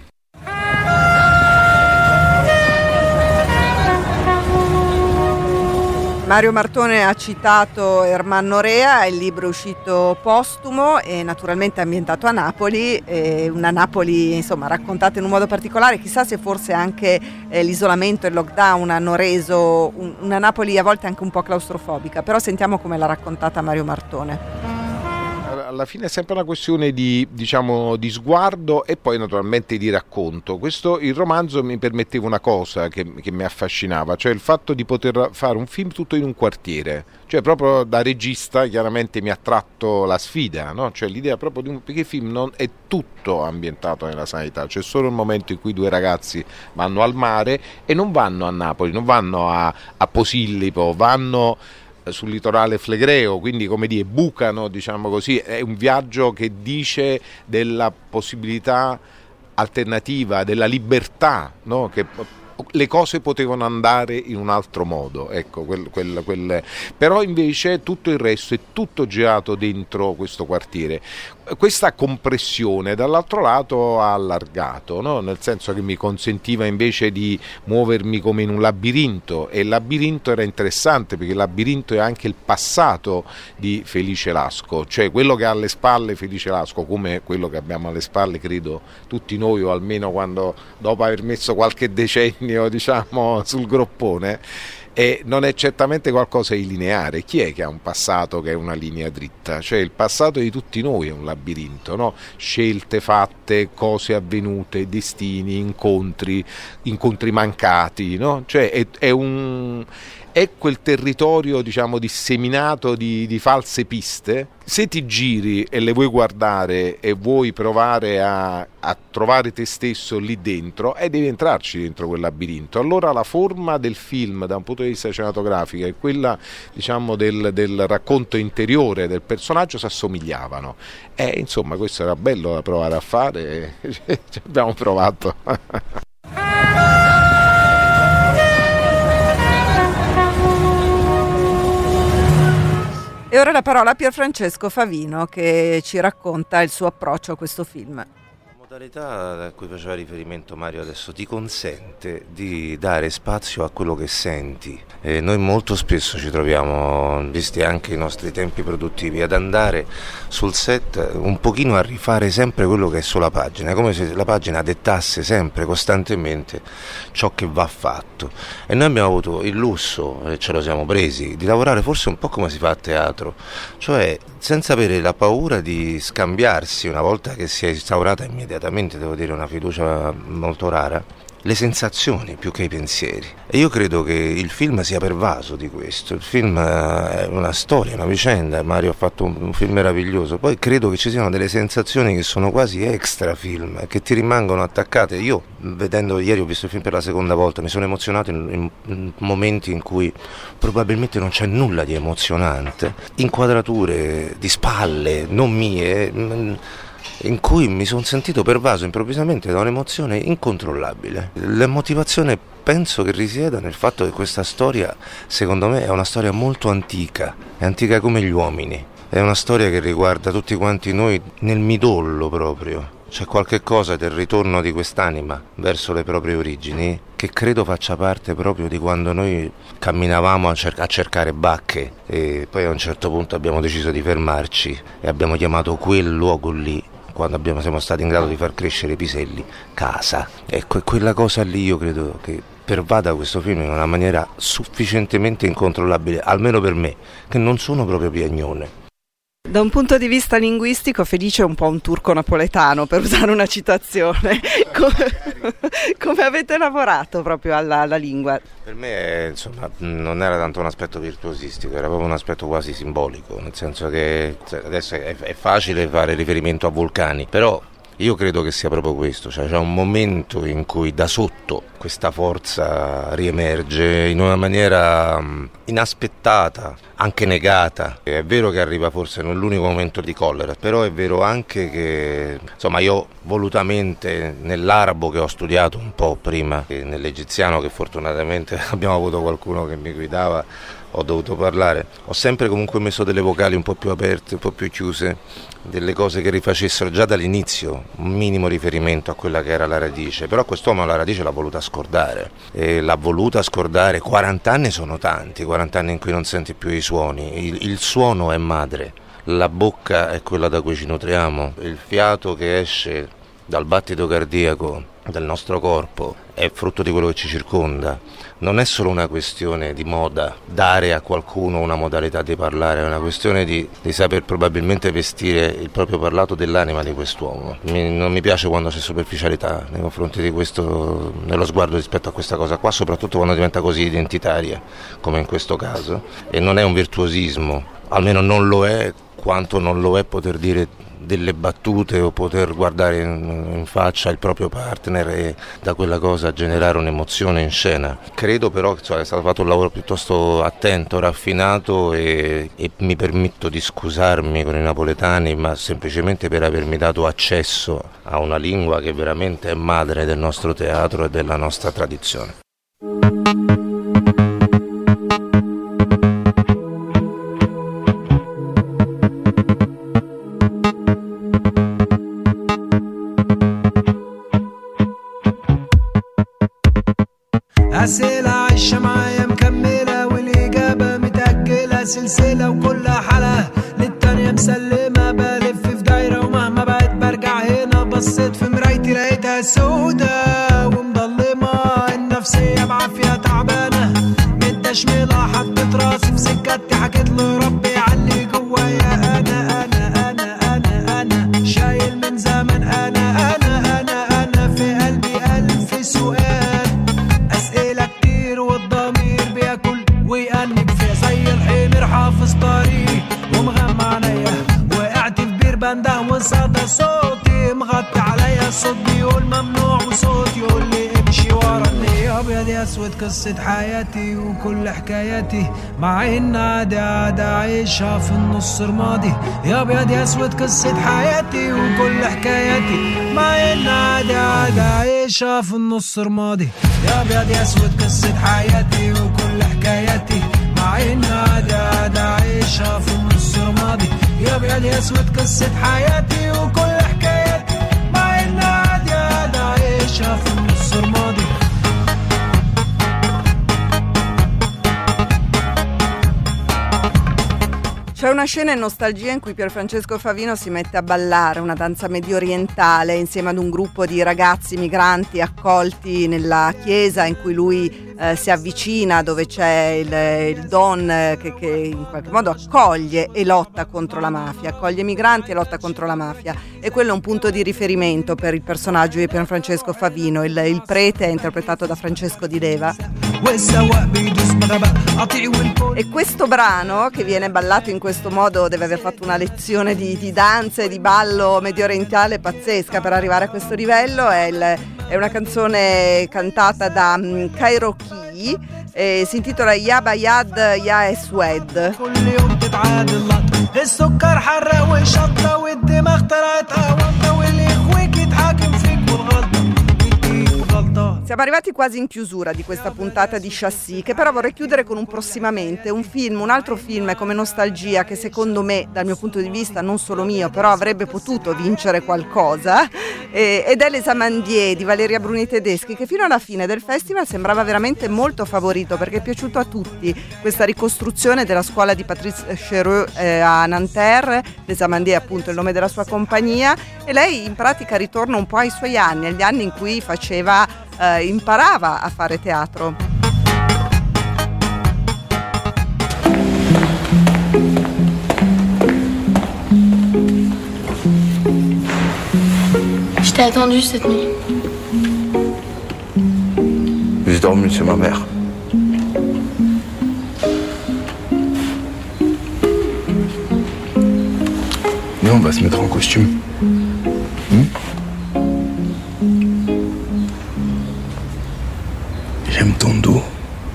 Mario Martone ha citato Ermanno Rea, il libro è uscito postumo e naturalmente ambientato a Napoli, e una Napoli insomma raccontata in un modo particolare, chissà se forse anche eh, l'isolamento e il lockdown hanno reso un, una Napoli a volte anche un po' claustrofobica, però sentiamo come l'ha raccontata Mario Martone. Alla fine è sempre una questione di, diciamo, di sguardo e poi naturalmente di racconto. Questo, il romanzo mi permetteva una cosa che, che mi affascinava, cioè il fatto di poter fare un film tutto in un quartiere, cioè proprio da regista chiaramente mi ha attratto la sfida, no? Cioè l'idea proprio di un, perché il film non è tutto ambientato nella sanità, c'è solo il momento in cui due ragazzi vanno al mare e non vanno a Napoli, non vanno a, a Posillipo, vanno sul litorale flegreo, quindi come dire bucano, diciamo così, è un viaggio che dice della possibilità alternativa, della libertà, no? Che le cose potevano andare in un altro modo, ecco, quel, quel, quel... però invece tutto il resto è tutto girato dentro questo quartiere. Questa compressione dall'altro lato ha allargato, no? Nel senso che mi consentiva invece di muovermi come in un labirinto, e il labirinto era interessante perché il labirinto è anche il passato di Felice Lasco, cioè quello che ha alle spalle Felice Lasco, come quello che abbiamo alle spalle credo tutti noi, o almeno quando dopo aver messo qualche decennio diciamo sul groppone. E non è certamente qualcosa di lineare. Chi è che ha un passato che è una linea dritta? Cioè il passato di tutti noi è un labirinto, no? Scelte fatte, cose avvenute, destini, incontri, incontri mancati, no? Cioè è, è un... è quel territorio diciamo disseminato di, di false piste. Se ti giri e le vuoi guardare e vuoi provare a, a trovare te stesso lì dentro, e devi entrarci dentro quel labirinto. Allora la forma del film da un punto di vista cinematografico e quella diciamo del, del racconto interiore del personaggio si assomigliavano, e insomma questo era bello da provare a fare e ci abbiamo provato. E ora la parola a Pierfrancesco Favino, che ci racconta il suo approccio a questo film. La modalità a cui faceva riferimento Mario adesso ti consente di dare spazio a quello che senti. E noi molto spesso ci troviamo, visti anche i nostri tempi produttivi, ad andare sul set un pochino a rifare sempre quello che è sulla pagina, è come se la pagina dettasse sempre, costantemente, ciò che va fatto. E noi abbiamo avuto il lusso, e ce lo siamo presi, di lavorare forse un po' come si fa a teatro, cioè senza avere la paura di scambiarsi, una volta che si è instaurata immediatamente, devo dire, una fiducia molto rara, le sensazioni più che i pensieri. E io credo che il film sia pervaso di questo. Il film è una storia, una vicenda. Mario ha fatto un, un film meraviglioso. Poi credo che ci siano delle sensazioni che sono quasi extra film, che ti rimangono attaccate. Io, vedendo ieri, ho visto il film per la seconda volta, mi sono emozionato in, in, in momenti in cui probabilmente non c'è nulla di emozionante. Inquadrature di spalle, non mie, in cui mi sono sentito pervaso improvvisamente da un'emozione incontrollabile. La motivazione penso che risieda nel fatto che questa storia, secondo me, è una storia molto antica, è antica come gli uomini, è una storia che riguarda tutti quanti noi nel midollo proprio. C'è qualche cosa del ritorno di quest'anima verso le proprie origini che credo faccia parte proprio di quando noi camminavamo a, cer- a cercare bacche, e poi a un certo punto abbiamo deciso di fermarci e abbiamo chiamato quel luogo lì, quando abbiamo, siamo stati in grado di far crescere i piselli, casa. Ecco, e quella cosa lì io credo che pervada questo film in una maniera sufficientemente incontrollabile, almeno per me, che non sono proprio piagnone. Da un punto di vista linguistico, Felice è un po' un turco napoletano, per usare una citazione. Come, come avete lavorato proprio alla, alla lingua? Per me, insomma, non era tanto un aspetto virtuosistico, era proprio un aspetto quasi simbolico, nel senso che cioè, adesso è, è facile fare riferimento a vulcani, però io credo che sia proprio questo, cioè c'è un momento in cui da sotto questa forza riemerge in una maniera mh, inaspettata, anche negata. È vero che arriva forse nell'unico momento di collera, però è vero anche che, insomma, io volutamente nell'arabo che ho studiato un po' prima, e nell'egiziano che fortunatamente abbiamo avuto qualcuno che mi guidava, ho dovuto parlare, ho sempre comunque messo delle vocali un po' più aperte, un po' più chiuse, delle cose che rifacessero già dall'inizio un minimo riferimento a quella che era la radice, però quest'uomo la radice l'ha voluta scordare, e l'ha voluta scordare. quaranta anni sono tanti, quaranta anni in cui non senti più i suoni, il, il suono è madre, la bocca è quella da cui ci nutriamo, il fiato che esce dal battito cardiaco del nostro corpo è frutto di quello che ci circonda. Non è solo una questione di moda dare a qualcuno una modalità di parlare, è una questione di, di saper probabilmente vestire il proprio parlato dell'anima di quest'uomo. Mi, non mi piace quando c'è superficialità nei confronti di questo, nello sguardo rispetto a questa cosa qua, soprattutto quando diventa così identitaria come in questo caso, e non è un virtuosismo, almeno non lo è quanto non lo è poter dire delle battute o poter guardare in, in faccia il proprio partner e da quella cosa generare un'emozione in scena. Credo però che cioè, è stato fatto un lavoro piuttosto attento, raffinato, e, e mi permetto di scusarmi con i napoletani, ma semplicemente per avermi dato accesso a una lingua che veramente è madre del nostro teatro e della nostra tradizione. أسئلة عايشة معايا مكملة والإجابة متأجلة سلسلة وكل حلقة للتانية مسلمة بلف في دايرة ومهما بقيت برجع هنا بصيت في مرايتي لقيتها سودة ومضلمة النفسية بعافية تعبانة متشملة حطيت راسي في سكتي حكيت لربي علي جوايا أنا أنا أنا أنا أنا شايل من زمان أنا أنا أنا أنا في قلبي ألف سؤال ويأنب فيها زي الحمير حافظ طريق ومغمى عينيا وقعت في بير بنده وصدى صوتي مغطي عليا الصوت بيقول ممنوع وصوت يقول لي امشي ورا النية ابيض يا اسود قصة حياتي وكل حكاياتي مع ان عادي عادي عايشها في النص رمادي يا ابيض يا اسود قصة حياتي وكل حكاياتي مع ان عادي عادي عايشها في النص رمادي يا ابيض يا اسود قصة حياتي وكل حكاياتي مع ان عادي عادي عايشها في النص رمادي يا ابيض يا اسود قصة حياتي وكل حكاياتي مع ان عادي عادي عايشها في النص رمادي. C'è una scena in Nostalgia in cui Pierfrancesco Favino si mette a ballare una danza medio orientale insieme ad un gruppo di ragazzi migranti accolti nella chiesa in cui lui eh, si avvicina, dove c'è il, il Don eh, che, che in qualche modo accoglie e lotta contro la mafia, accoglie migranti e lotta contro la mafia, e quello è un punto di riferimento per il personaggio di Pierfrancesco Favino. Il, il prete è interpretato da Francesco Di Leva, e questo brano che viene ballato in questo modo deve aver fatto una lezione di, di danza e di ballo medio orientale pazzesca per arrivare a questo livello. È, il, è una canzone cantata da um, Kairoki e si intitola Ya Bayad Ya Eswed. Siamo arrivati quasi in chiusura di questa puntata di Chassis, che però vorrei chiudere con un prossimamente, un film, un altro film come Nostalgia, che secondo me, dal mio punto di vista, non solo mio, però avrebbe potuto vincere qualcosa, eh, ed è Les Amandiers di Valeria Bruni Tedeschi, che fino alla fine del festival sembrava veramente molto favorito, perché è piaciuto a tutti questa ricostruzione della scuola di Patrice Chéreau eh, a Nanterre. Les Amandiers è appunto il nome della sua compagnia, e lei in pratica ritorna un po' ai suoi anni, agli anni in cui faceva eh, imparava a fare teatro. Je t'ai attendu cette nuit. J'ai dormi chez ma mère. Viens, on va se mettre en costume. Hmm? J'aime ton dos.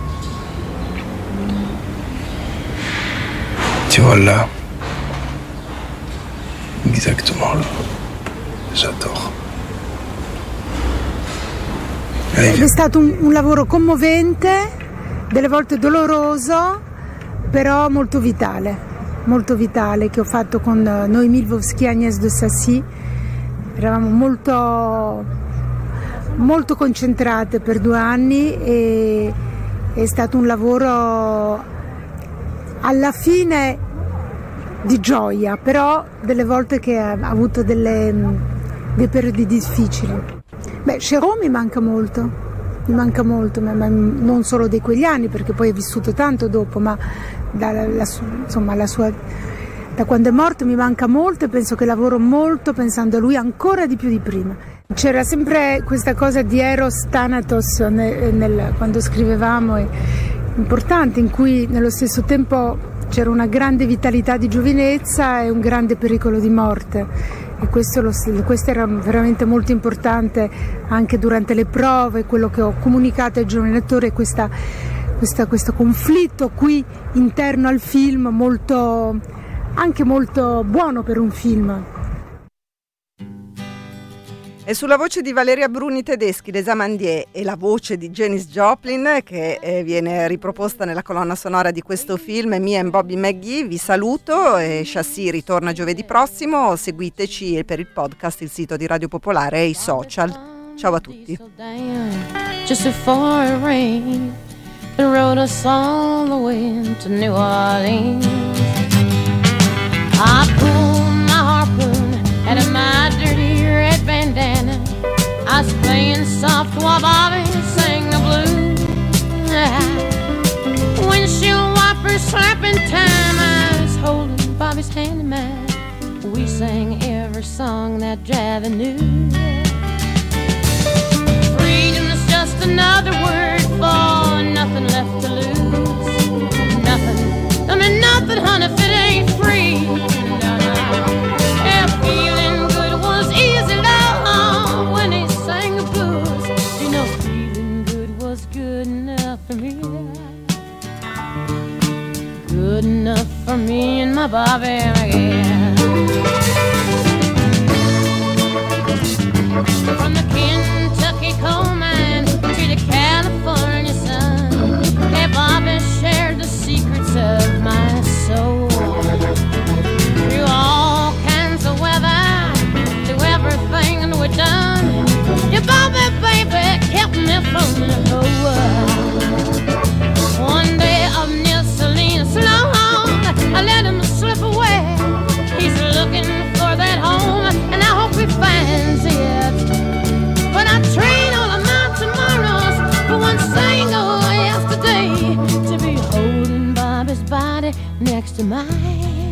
Tu vois là. Exactement là. J'adore. È stato un, un lavoro commovente, delle volte doloroso, però molto vitale, molto vitale, che ho fatto con Noémie Lvovsky e Agnès de Sassy. Eravamo molto, molto concentrate per due anni e è stato un lavoro alla fine di gioia, però delle volte che ha avuto delle, dei periodi difficili. Beh, Chéreau mi manca molto, mi manca molto, ma, ma non solo di quegli anni, perché poi è vissuto tanto dopo, ma da, la, insomma, la sua, da quando è morto mi manca molto e penso che lavoro molto pensando a lui ancora di più di prima. C'era sempre questa cosa di Eros Thanatos nel, nel, quando scrivevamo, è importante, in cui nello stesso tempo c'era una grande vitalità di giovinezza e un grande pericolo di morte. E questo, lo, questo era veramente molto importante anche durante le prove, quello che ho comunicato ai giovani lettori, questa, questa, questo conflitto qui interno al film, molto, anche molto buono per un film. E sulla voce di Valeria Bruni Tedeschi, Les Amandiers, e la voce di Janis Joplin, che eh, viene riproposta nella colonna sonora di questo film, Me and Bobby McGee, vi saluto e Chassis ritorna giovedì prossimo. Seguiteci per il podcast, il sito di Radio Popolare e i social. Ciao a tutti. Just before it rained, it rode us all the way to New Orleans. I pulled my harpoon out of my dirty red bandana. I was playing soft while Bobby sang the blues. Windshield wipers slapping time, I was holding Bobby's hand in mine. We sang every song that Javi knew. Freedom is just another word for nothing left to lose. Nothing, I mean nothing, honey, if it ain't free. No, no. Yeah, feeling good was easy, love, when he sang the blues. You know, feeling good was good enough for me. Good enough for me and my Bobby, yeah. From the Kentucky coal mine to the California sun, hey, Bobby shared the secrets of my soul. Through all kinds of weather, through everything that we've done, your Bobby, baby, kept me from the whole. One day up near Salinas Long, I let him slip away. He's looking for that home, and I hope he finds it. But I trade all of my tomorrows for one single yesterday, to be holding Bobby's body next to mine.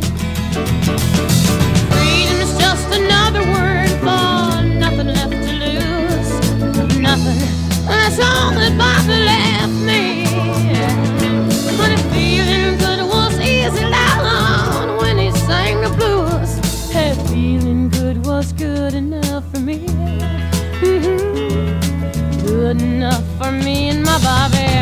Freedom is just another word for nothing left to lose. Nothing, that's all that Bobby left me. But if feeling good was easy loud when he sang the blues, hey, feeling good was good enough for me. Mm-hmm. Good enough for me and my Bobby.